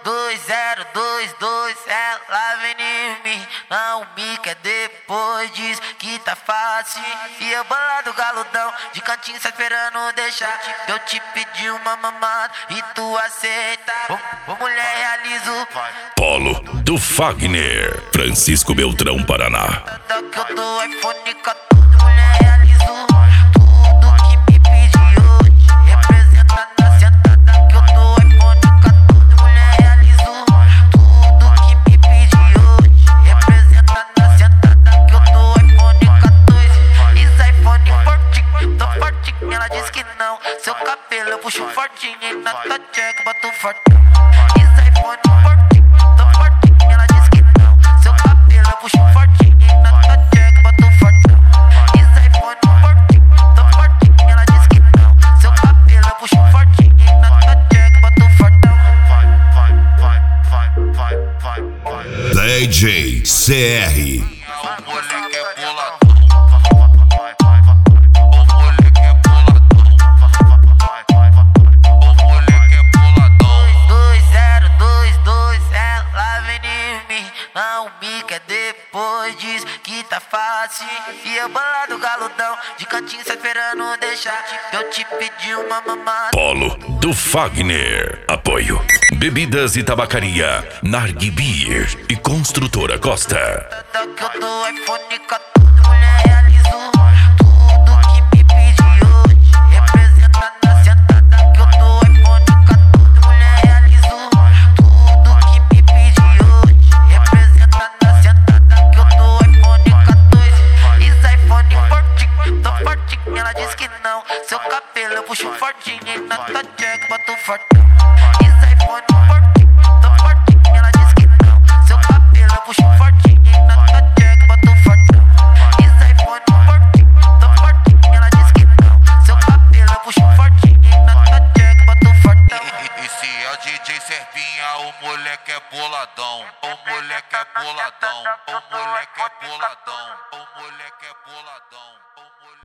2022, ela vem em mim, não me quer depois, diz que tá fácil. E eu bolado galudão, de cantinho só esperando deixar. Eu te pedi uma mamada e tu aceita. Ô mulher, realizo Polo do Fagner, Francisco Beltrão, Paraná. que eu dou iPhone 14, mulher, realizo tudo que me pediu. Representa na sentada que eu dou iPhone 14, mulher, realizo tudo que me pediu. Representa na sentada que eu dou iPhone 14. Isso iPhone fortinho, tô fortinho, ela diz que não. Seu cabelo eu puxo fortinho e na tua check boto fortinho. Isso iPhone fortinho, tô fortinho, ela diz que não. Seu cabelo eu puxo fortinho e na tua check boto fortinho. Isso iPhone fortinho, tô fortinho, ela diz que não. Seu cabelo eu puxo fortinho e na tua check boto fortão. DJ CR. O moleque é boladão. O moleque é boladão. 2022, ela vem em mim, não me quer depois, diz que tá fácil. E eu bolado galudão, de cantinho só esperando deixar. Eu te pedi uma mamada. Polo do Fagner. Apoio: Bebidas e Tabacaria, Nargue Beer e Construtora Costa. Que eu dou iPhone 14, mulher, realizo tudo que me pediu. Representa na sentada que eu dou iPhone 14, mulher, realizo tudo que me pediu. Representa na sentada que eu dou iPhone 14. Isso iPhone fortinho, tô fortinho, ela diz que não. Seu cabelo eu puxo fortinho e na tua check boto fortinho. Isso iPhone fortinho, tô fortinho, ela diz que não. Seu cabelo eu puxo fortinho e na tua check boto fortinho. Isso iPhone fortinho, tô fortinho, ela diz que não. Seu cabelo eu puxo fortinho e na tua check boto fortão. E se é o DJ Serpinha, o moleque é boladão. O moleque é boladão. O moleque é boladão. O moleque é boladão.